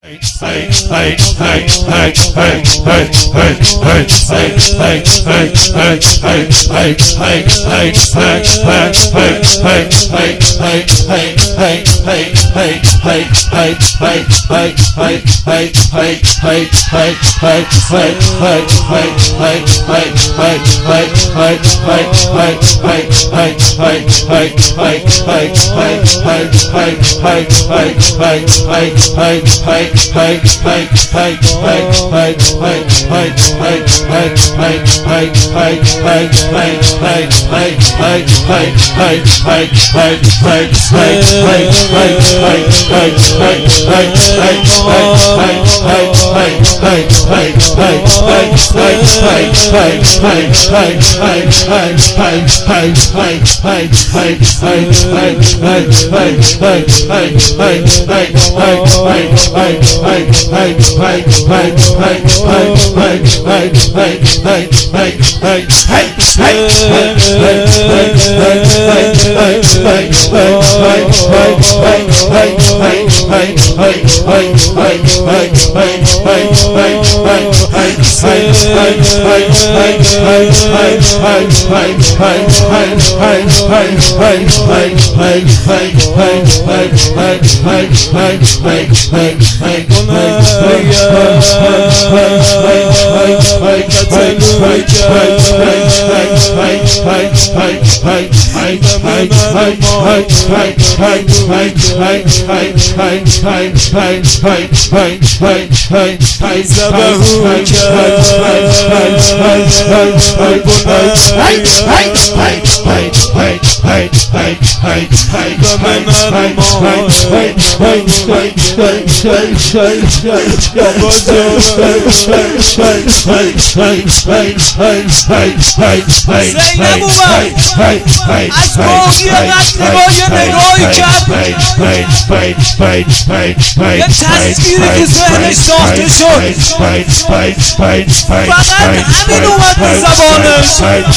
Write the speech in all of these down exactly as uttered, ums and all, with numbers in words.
یه تصویری که ذهنش ساخته شد فقط همین اومد به زبانش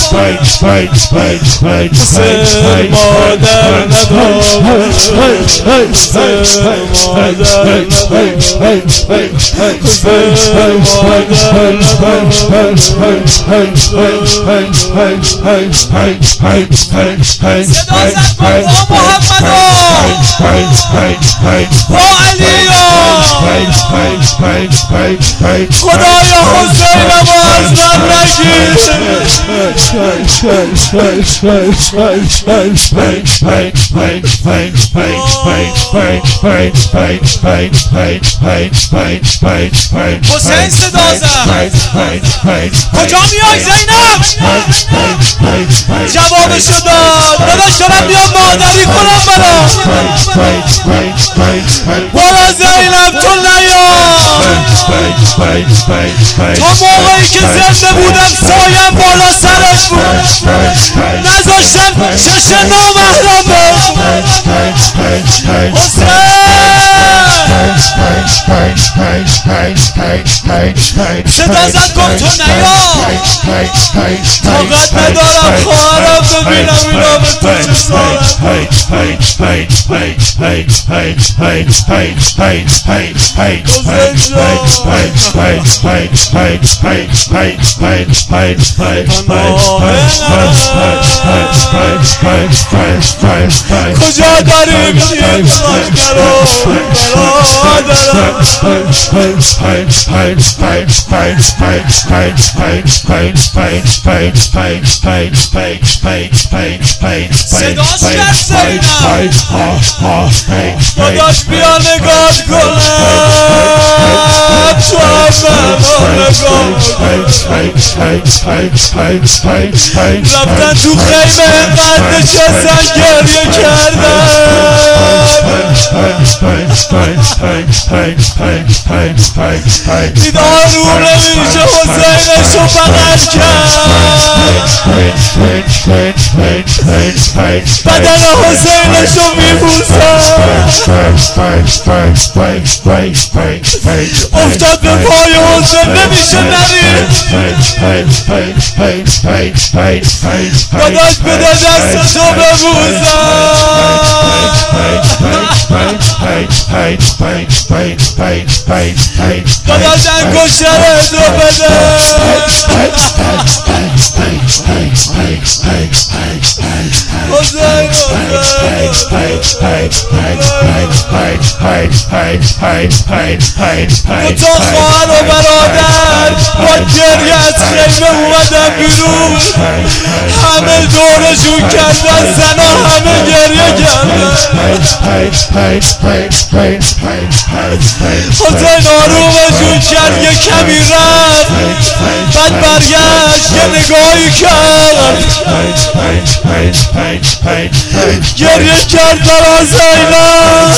سه مادر ندارم سه مادر ندارم صدا زد با محمد با علیا خدایا حسینم از من نگیر حسین صدا زد کجا میای زینب جوابشو داد داداش دارم بیام مادری کنم برام برو زینب تو نیا تا موقعی که زنده بودم سایم بالا سرش بود نذاشتم چش نامحرم حسین صدا زد گفت تو نیا طاقت ندارم خواهرم ببینم اینا به تو چه کجا داریم یک لشکرو صداش کرد زینب داداش بیا نگاه کنم تو هم رفتن تو خیمه اینقدر نشستن گریه کردن دید آروم نمیشه حسینشو بغل کرد بدن حسینشو میبوسن افتاد به پای حسین نمیشه نرید داداش بده دستتو ببوسن داداشم کشتره رو بده دو تا خواهر و برادر با گریه از خیمه اومدن بیرون همه دورشون کردن زنا همه گریه کردن حسین آرومشون کرد یه کمی رفت بعد برگشت یه نگاهی کرد گریه کرد برا زینب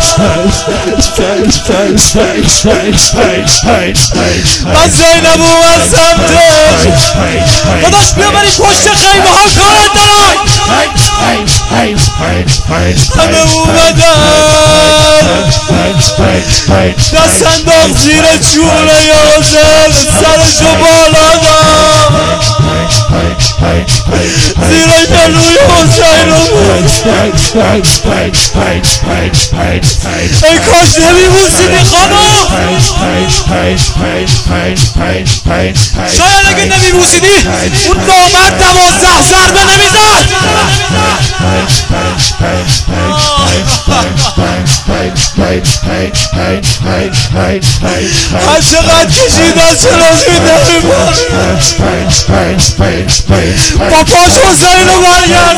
من زینب اومد سمتش داداش بیا بریم پشت خیمه ها کارت دارم همه اومدن دست انداخت زیر چونه یا حسین سرشو بالا داد زیر گلوی حسین رو بود ای کاش نمیبوسیدی خانم شاید اگه نمیبوسیدی اون نامرد دوازده ضربه نمیزد هر چقدر کشیدن چرا زیده با پاش حسین رو برگرد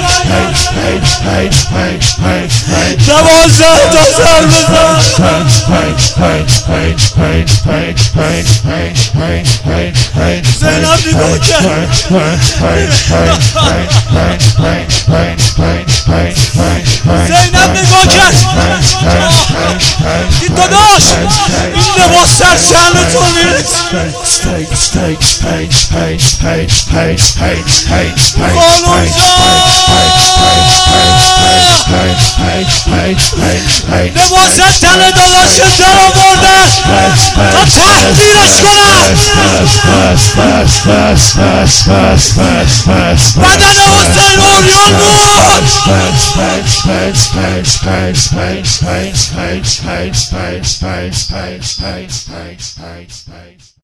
دوازده تا سر بزن زینب نگاه کرد زینب نگاه کرد این داداش این لباس سرشن تو نیست خانون لباس تن داداش در آورده تا تحقیرش کنم بدن حسین اوریان بود